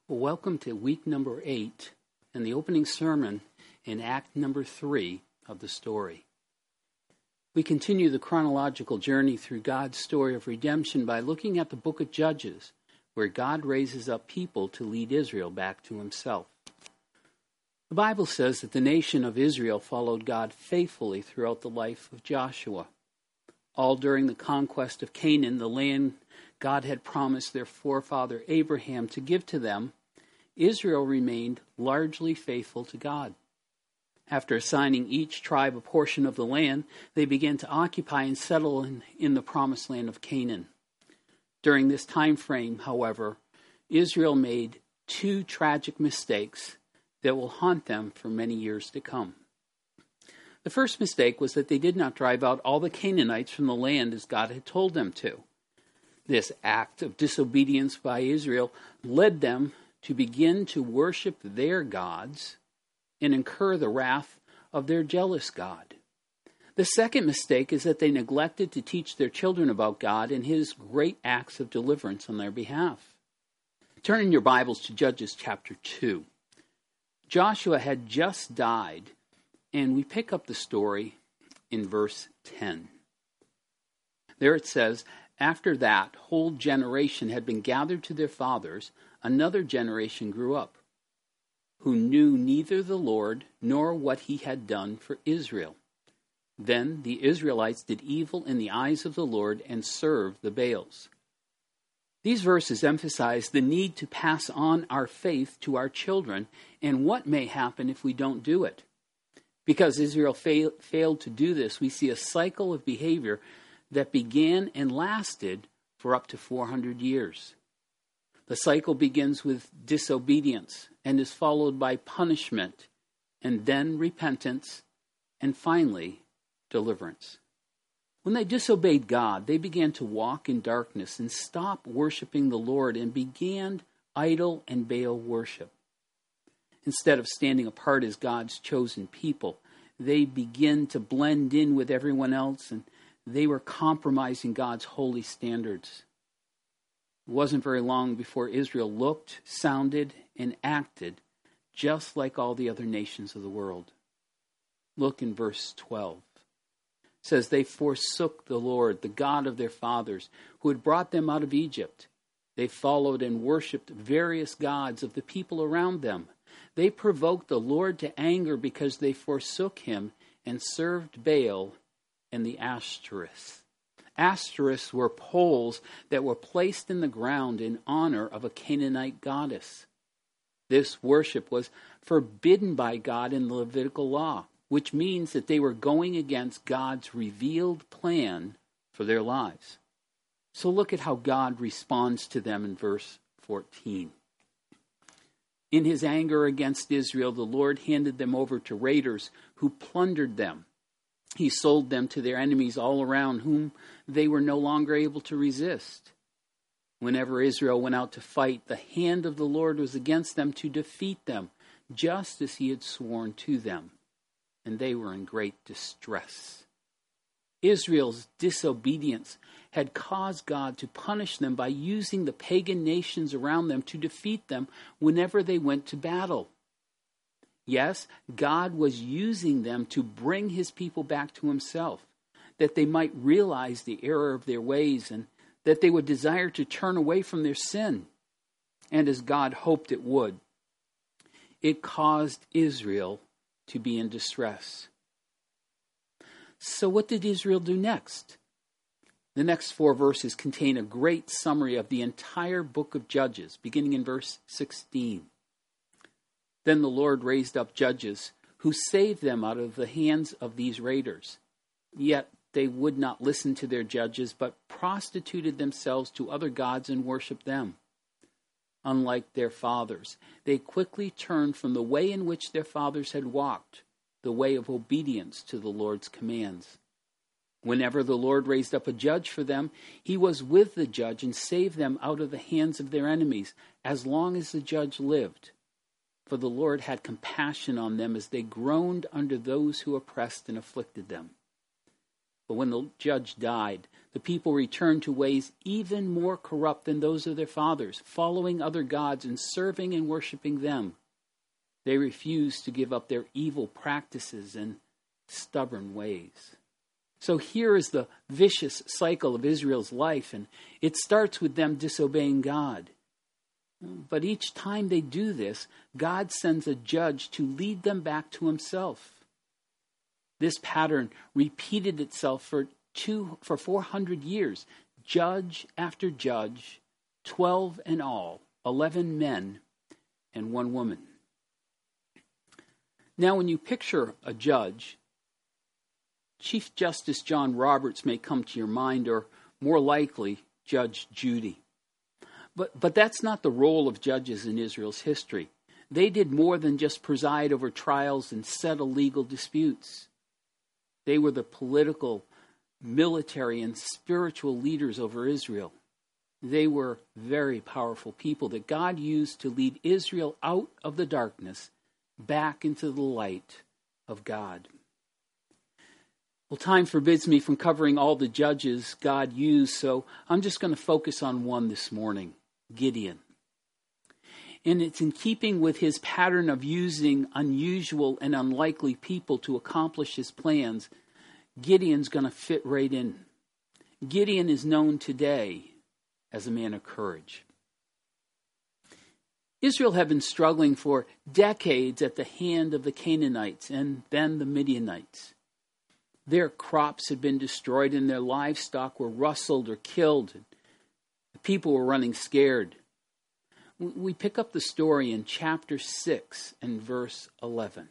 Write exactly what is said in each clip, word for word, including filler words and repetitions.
Well, welcome to week number eight and the opening sermon in act number three of the story. We continue the chronological journey through God's story of redemption by looking at the book of Judges, where God raises up people to lead Israel back to himself. The Bible says that the nation of Israel followed God faithfully throughout the life of Joshua. All during the conquest of Canaan, the land God had promised their forefather Abraham to give to them, Israel remained largely faithful to God. After assigning each tribe a portion of the land, they began to occupy and settle in, in the promised land of Canaan. During this time frame, however, Israel made two tragic mistakes that will haunt them for many years to come. The first mistake was that they did not drive out all the Canaanites from the land as God had told them to. This act of disobedience by Israel led them to begin to worship their gods and incur the wrath of their jealous God. The second mistake is that they neglected to teach their children about God and his great acts of deliverance on their behalf. Turn in your Bibles to Judges chapter two. Joshua had just died, and we pick up the story in verse ten. There it says, "After that whole generation had been gathered to their fathers, another generation grew up, who knew neither the Lord nor what he had done for Israel. Then the Israelites did evil in the eyes of the Lord and served the Baals." These verses emphasize the need to pass on our faith to our children and what may happen if we don't do it. Because Israel fail, failed to do this, we see a cycle of behavior that began and lasted for up to four hundred years. The cycle begins with disobedience and is followed by punishment, and then repentance, and finally deliverance. When they disobeyed God, they began to walk in darkness and stop worshiping the Lord and began idol and Baal worship. Instead of standing apart as God's chosen people, they began to blend in with everyone else, and they were compromising God's holy standards. It wasn't very long before Israel looked, sounded, and acted just like all the other nations of the world. Look in verse twelve. It says, "They forsook the Lord, the God of their fathers, who had brought them out of Egypt. They followed and worshipped various gods of the people around them. They provoked the Lord to anger because they forsook him and served Baal and the Ashtoreth." Ashtoreths were poles that were placed in the ground in honor of a Canaanite goddess. This worship was forbidden by God in the Levitical law, which means that they were going against God's revealed plan for their lives. So look at how God responds to them in verse fourteen. "In his anger against Israel, the Lord handed them over to raiders who plundered them. He sold them to their enemies all around, whom they were no longer able to resist. Whenever Israel went out to fight, the hand of the Lord was against them to defeat them, just as he had sworn to them, and they were in great distress." Israel's disobedience had caused God to punish them by using the pagan nations around them to defeat them whenever they went to battle. Yes, God was using them to bring his people back to himself, that they might realize the error of their ways and that they would desire to turn away from their sin. And as God hoped it would, it caused Israel to be in distress. So what did Israel do next? The next four verses contain a great summary of the entire book of Judges, beginning in verse sixteen. "Then the Lord raised up judges who saved them out of the hands of these raiders. Yet they would not listen to their judges, but prostituted themselves to other gods and worshipped them. Unlike their fathers, they quickly turned from the way in which their fathers had walked, the way of obedience to the Lord's commands. Whenever the Lord raised up a judge for them, he was with the judge and saved them out of the hands of their enemies, as long as the judge lived. For the Lord had compassion on them as they groaned under those who oppressed and afflicted them. But when the judge died, the the people returned to ways even more corrupt than those of their fathers, following other gods and serving and worshiping them. They refused to give up their evil practices and stubborn ways. So here is the vicious cycle of Israel's life, and it starts with them disobeying God. But each time they do this, God sends a judge to lead them back to himself. This pattern repeated itself for two for four hundred years, judge after judge, twelve in all, eleven men and one woman. Now, when you picture a judge, Chief Justice John Roberts may come to your mind, or more likely, Judge Judy. But, but that's not the role of judges in Israel's history. They did more than just preside over trials and settle legal disputes. They were the political, military, and spiritual leaders over Israel. They were very powerful people that God used to lead Israel out of the darkness back into the light of God. Well, time forbids me from covering all the judges God used, so I'm just going to focus on one this morning, Gideon. And it's in keeping with his pattern of using unusual and unlikely people to accomplish his plans. Gideon's going to fit right in. Gideon is known today as a man of courage. Israel had been struggling for decades at the hand of the Canaanites and then the Midianites. Their crops had been destroyed and their livestock were rustled or killed. The people were running scared. We pick up the story in chapter six and verse eleven.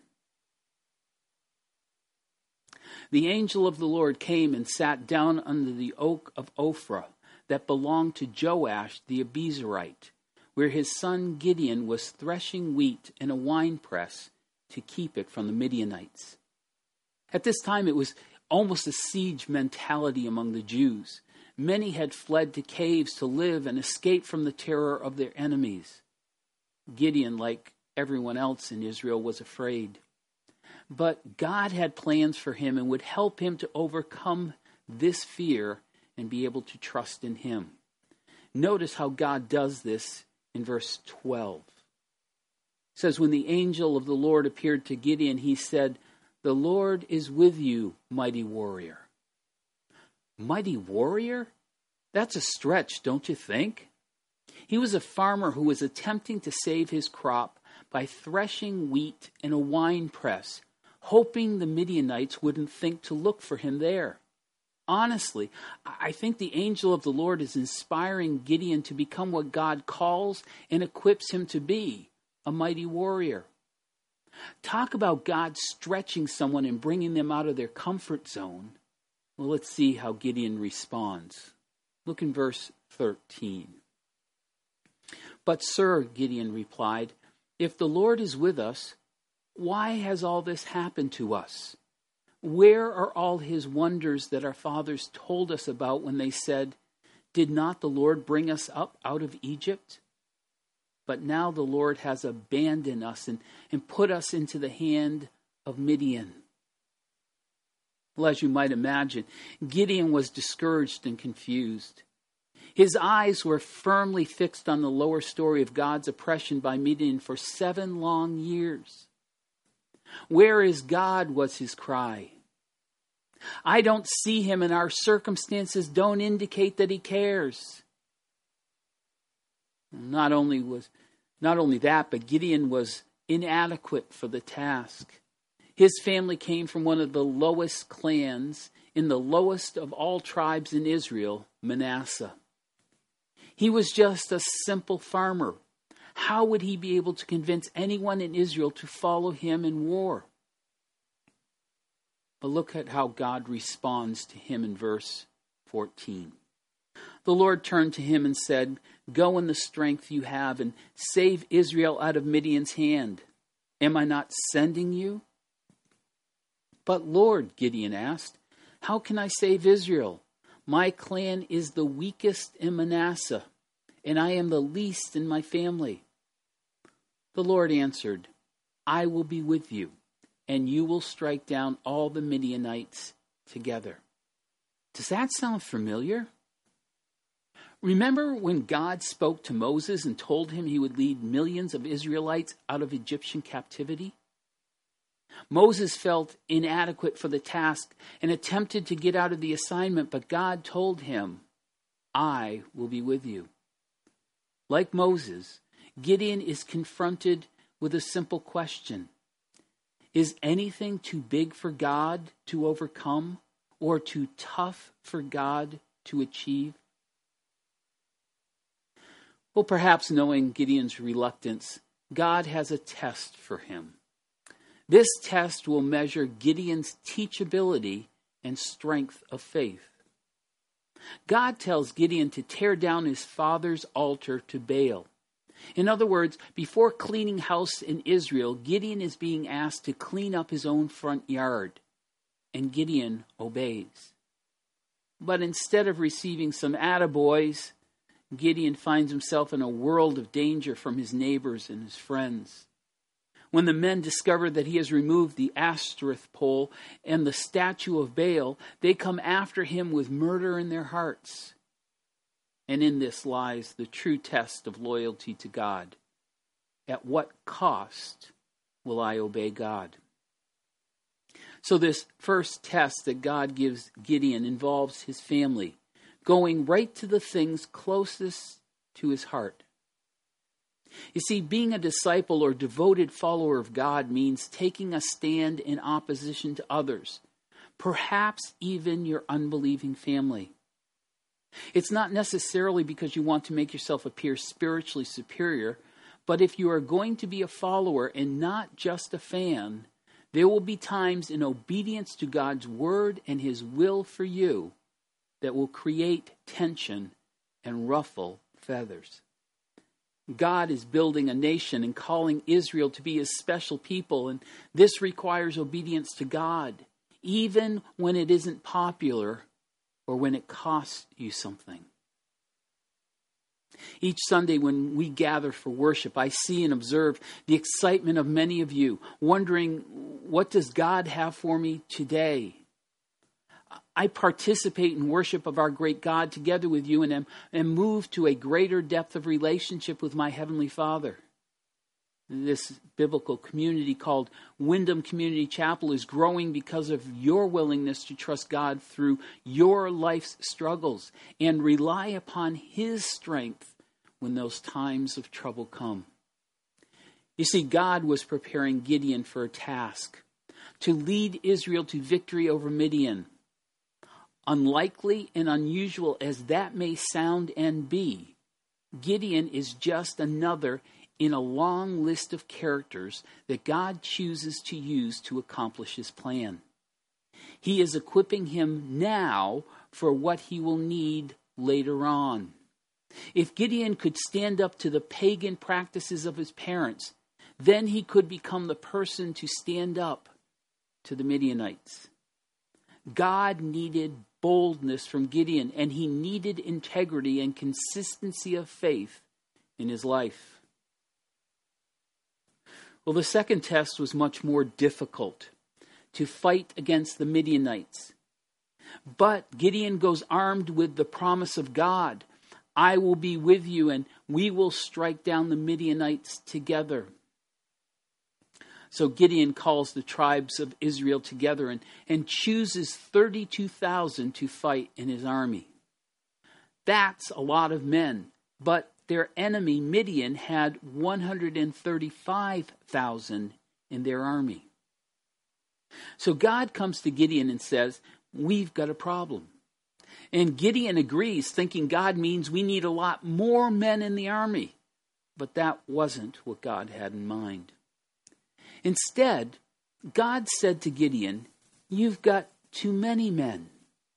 The angel of the Lord came and sat down under the oak of Ophrah that belonged to Joash the Abiezrite, where his son Gideon was threshing wheat in a winepress to keep it from the Midianites. At this time, it was almost a siege mentality among the Jews. Many had fled to caves to live and escape from the terror of their enemies. Gideon, like everyone else in Israel, was afraid. But God had plans for him and would help him to overcome this fear and be able to trust in him. Notice how God does this in verse twelve. It says, when the angel of the Lord appeared to Gideon, he said, "The Lord is with you, mighty warrior." Mighty warrior? That's a stretch, don't you think? He was a farmer who was attempting to save his crop by threshing wheat in a wine press, hoping the Midianites wouldn't think to look for him there. Honestly, I think the angel of the Lord is inspiring Gideon to become what God calls and equips him to be, a mighty warrior. Talk about God stretching someone and bringing them out of their comfort zone. Well, let's see how Gideon responds. Look in verse thirteen. "But sir," Gideon replied, "if the Lord is with us, why has all this happened to us? Where are all his wonders that our fathers told us about when they said, 'Did not the Lord bring us up out of Egypt?' But now the Lord has abandoned us and, and put us into the hand of Midian." Well, as you might imagine, Gideon was discouraged and confused. His eyes were firmly fixed on the lower story of God's oppression by Midian for seven long years. "Where is God?" was his cry. "I don't see him, and our circumstances don't indicate that he cares." Not only was, not only that, but Gideon was inadequate for the task. His family came from one of the lowest clans in the lowest of all tribes in Israel, Manasseh. He was just a simple farmer. How would he be able to convince anyone in Israel to follow him in war? But look at how God responds to him in verse fourteen. The Lord turned to him and said, "Go in the strength you have and save Israel out of Midian's hand. Am I not sending you?" "But Lord," Gideon asked, "how can I save Israel? My clan is the weakest in Manasseh, and I am the least in my family." The Lord answered, "I will be with you, and you will strike down all the Midianites together." Does that sound familiar? Remember when God spoke to Moses and told him he would lead millions of Israelites out of Egyptian captivity? Moses felt inadequate for the task and attempted to get out of the assignment, but God told him, I will be with you. Like Moses, Gideon is confronted with a simple question. Is anything too big for God to overcome or too tough for God to achieve? Well, perhaps knowing Gideon's reluctance, God has a test for him. This test will measure Gideon's teachability and strength of faith. God tells Gideon to tear down his father's altar to Baal. In other words, before cleaning house in Israel, Gideon is being asked to clean up his own front yard, and Gideon obeys. But instead of receiving some attaboys, Gideon finds himself in a world of danger from his neighbors and his friends. When the men discover that he has removed the Ashtoreth pole and the statue of Baal, they come after him with murder in their hearts. And in this lies the true test of loyalty to God. At what cost will I obey God? So this first test that God gives Gideon involves his family, going right to the things closest to his heart. You see, being a disciple or devoted follower of God means taking a stand in opposition to others, perhaps even your unbelieving family. It's not necessarily because you want to make yourself appear spiritually superior, but if you are going to be a follower and not just a fan, there will be times in obedience to God's word and his will for you that will create tension and ruffle feathers. God is building a nation and calling Israel to be his special people, and this requires obedience to God, even when it isn't popular or when it costs you something. Each Sunday when we gather for worship, I see and observe the excitement of many of you, wondering, what does God have for me today? I participate in worship of our great God together with you and am, am moved to a greater depth of relationship with my Heavenly Father. This biblical community called Wyndham Community Chapel is growing because of your willingness to trust God through your life's struggles and rely upon his strength when those times of trouble come. You see, God was preparing Gideon for a task, to lead Israel to victory over Midian. Unlikely and unusual as that may sound and be, Gideon is just another in a long list of characters that God chooses to use to accomplish his plan. He is equipping him now for what he will need later on. If Gideon could stand up to the pagan practices of his parents, then he could become the person to stand up to the Midianites. God needed boldness from Gideon, and he needed integrity and consistency of faith in his life. Well, the second test was much more difficult, to fight against the Midianites. But Gideon goes armed with the promise of God. I will be with you, and we will strike down the Midianites together. So Gideon calls the tribes of Israel together and, and chooses thirty-two thousand to fight in his army. That's a lot of men, but their enemy Midian had one hundred thirty-five thousand in their army. So God comes to Gideon and says, we've got a problem. And Gideon agrees, thinking God means we need a lot more men in the army. But that wasn't what God had in mind. Instead, God said to Gideon, you've got too many men.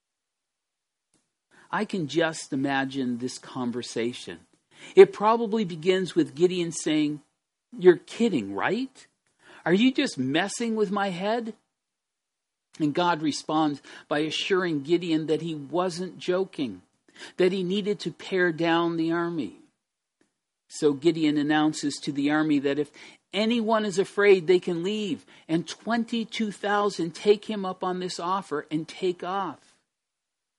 I can just imagine this conversation. It probably begins with Gideon saying, you're kidding, right? Are you just messing with my head? And God responds by assuring Gideon that he wasn't joking, that he needed to pare down the army. So Gideon announces to the army that if anyone is afraid, they can leave, and twenty-two thousand take him up on this offer and take off.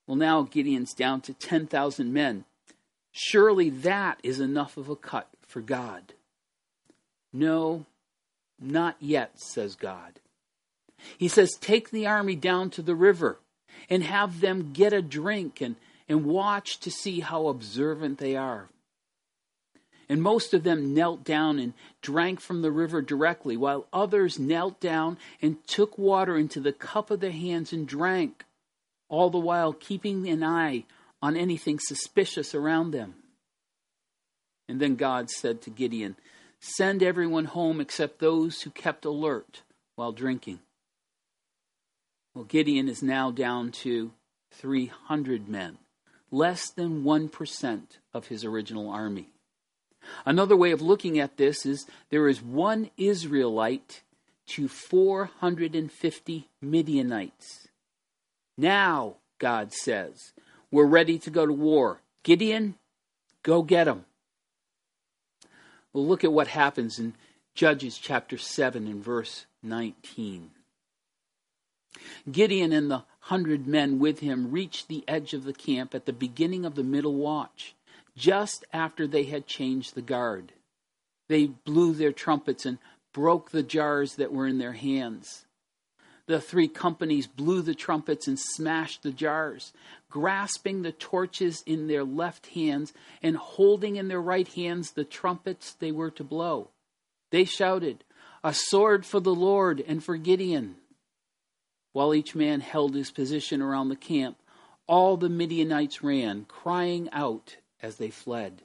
Well, now Gideon's down to ten thousand men. Surely that is enough of a cut for God. No, not yet, says God. He says, take the army down to the river and have them get a drink and, and watch to see how observant they are. And most of them knelt down and drank from the river directly, while others knelt down and took water into the cup of their hands and drank, all the while keeping an eye on anything suspicious around them. And then God said to Gideon, send everyone home except those who kept alert while drinking. Well, Gideon is now down to three hundred men, less than one percent of his original army. Another way of looking at this is there is one Israelite to four hundred fifty Midianites. Now, God says, we're ready to go to war. Gideon, go get them. We'll look at what happens in Judges chapter seven and verse nineteen. Gideon and the hundred men with him reached the edge of the camp at the beginning of the middle watch, just after they had changed the guard. They blew their trumpets and broke the jars that were in their hands. The three companies blew the trumpets and smashed the jars, grasping the torches in their left hands and holding in their right hands the trumpets they were to blow. They shouted, "A sword for the Lord and for Gideon." While each man held his position around the camp, all the Midianites ran, crying out as they fled.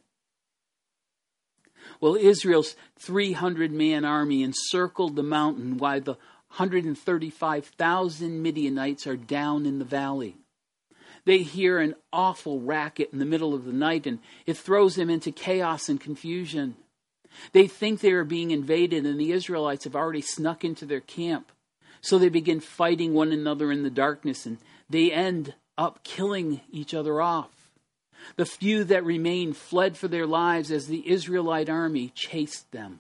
Well, Israel's three hundred man army encircled the mountain while the one hundred thirty-five thousand Midianites are down in the valley. They hear an awful racket in the middle of the night, and it throws them into chaos and confusion. They think they are being invaded, and the Israelites have already snuck into their camp. So they begin fighting one another in the darkness, and they end up killing each other off. The few that remained fled for their lives as the Israelite army chased them.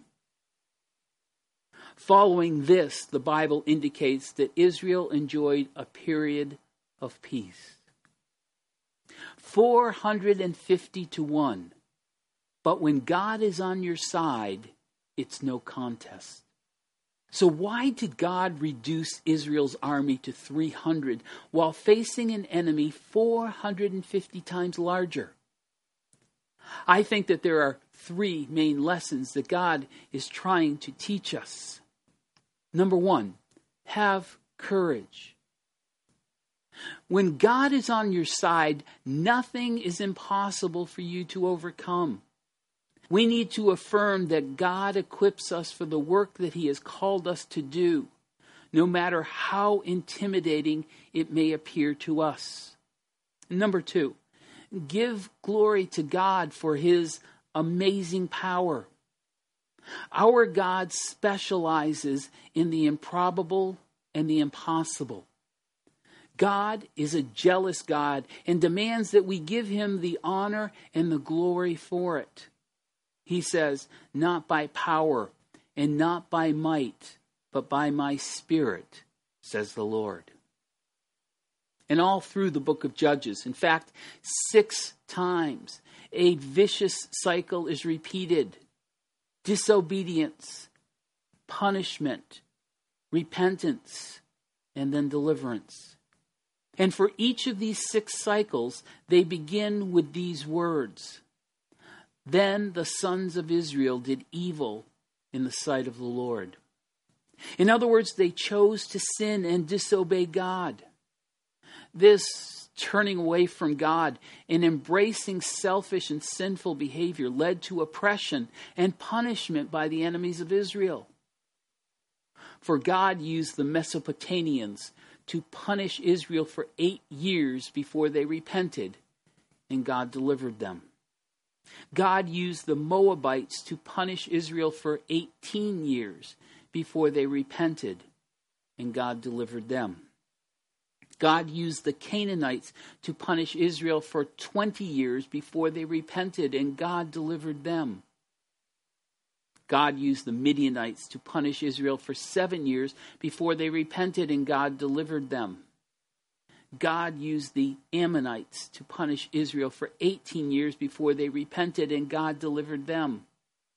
Following this, the Bible indicates that Israel enjoyed a period of peace. four hundred fifty to one. But when God is on your side, it's no contest. So why did God reduce Israel's army to three hundred while facing an enemy four hundred fifty times larger? I think that there are three main lessons that God is trying to teach us. Number one, have courage. When God is on your side, nothing is impossible for you to overcome. We need to affirm that God equips us for the work that He has called us to do, no matter how intimidating it may appear to us. Number two, give glory to God for His amazing power. Our God specializes in the improbable and the impossible. God is a jealous God and demands that we give Him the honor and the glory for it. He says, not by power and not by might, but by my Spirit, says the Lord. And all through the book of Judges, in fact, six times, a vicious cycle is repeated. Disobedience, punishment, repentance, and then deliverance. And for each of these six cycles, they begin with these words. Then the sons of Israel did evil in the sight of the Lord. In other words, they chose to sin and disobey God. This turning away from God and embracing selfish and sinful behavior led to oppression and punishment by the enemies of Israel. For God used the Mesopotamians to punish Israel for eight years before they repented, and God delivered them. God used the Moabites to punish Israel for eighteen years before they repented, and God delivered them. God used the Canaanites to punish Israel for twenty years before they repented, and God delivered them. God used the Midianites to punish Israel for seven years before they repented, and God delivered them. God used the Ammonites to punish Israel for eighteen years before they repented, and God delivered them.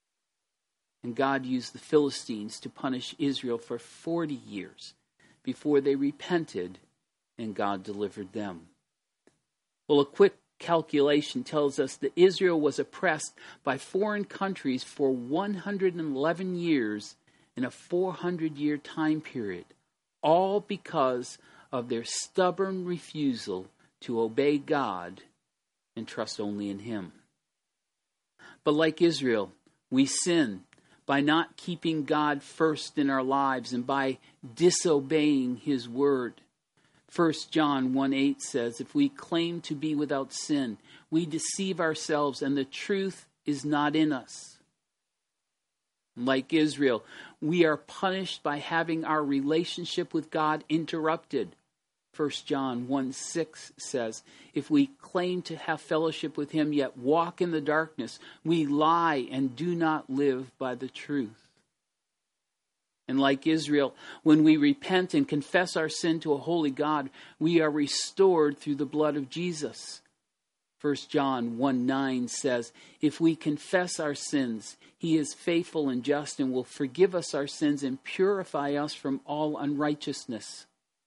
And God used the Philistines to punish Israel for forty years before they repented, and God delivered them. Well, a quick calculation tells us that Israel was oppressed by foreign countries for one hundred eleven years in a four hundred year time period, all because of their stubborn refusal to obey God and trust only in Him. But like Israel, we sin by not keeping God first in our lives and by disobeying His word. First John one eight says, if we claim to be without sin, we deceive ourselves and the truth is not in us. Like Israel, we are punished by having our relationship with God interrupted. First John one six says, if we claim to have fellowship with Him yet walk in the darkness, we lie and do not live by the truth. And like Israel, when we repent and confess our sin to a holy God, we are restored through the blood of Jesus. First John one nine says, if we confess our sins, He is faithful and just and will forgive us our sins and purify us from all unrighteousness.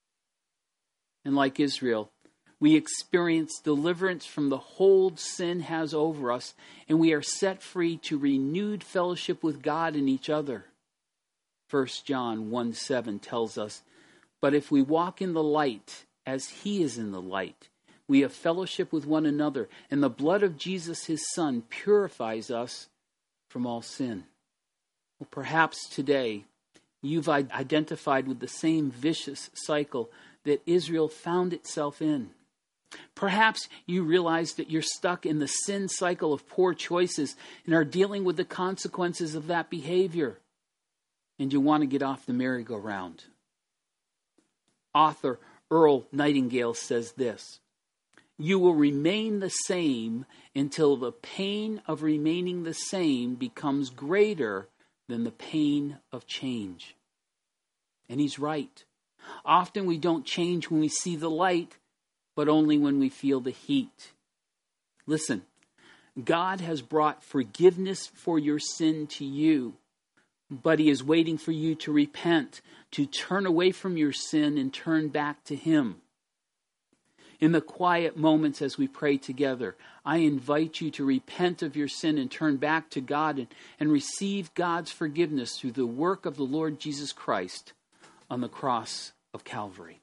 And like Israel, we experience deliverance from the hold sin has over us, and we are set free to renewed fellowship with God and each other. First John one seven tells us, but if we walk in the light as He is in the light, we have fellowship with one another, and the blood of Jesus, His Son, purifies us from all sin. Well, perhaps today you've identified with the same vicious cycle that Israel found itself in. Perhaps you realize that you're stuck in the sin cycle of poor choices and are dealing with the consequences of that behavior, and you want to get off the merry-go-round. Author Earl Nightingale says this, you will remain the same until the pain of remaining the same becomes greater than the pain of change. And he's right. Often we don't change when we see the light, but only when we feel the heat. Listen, God has brought forgiveness for your sin to you, but He is waiting for you to repent, to turn away from your sin and turn back to Him. In the quiet moments as we pray together, I invite you to repent of your sin and turn back to God and, and receive God's forgiveness through the work of the Lord Jesus Christ on the cross of Calvary.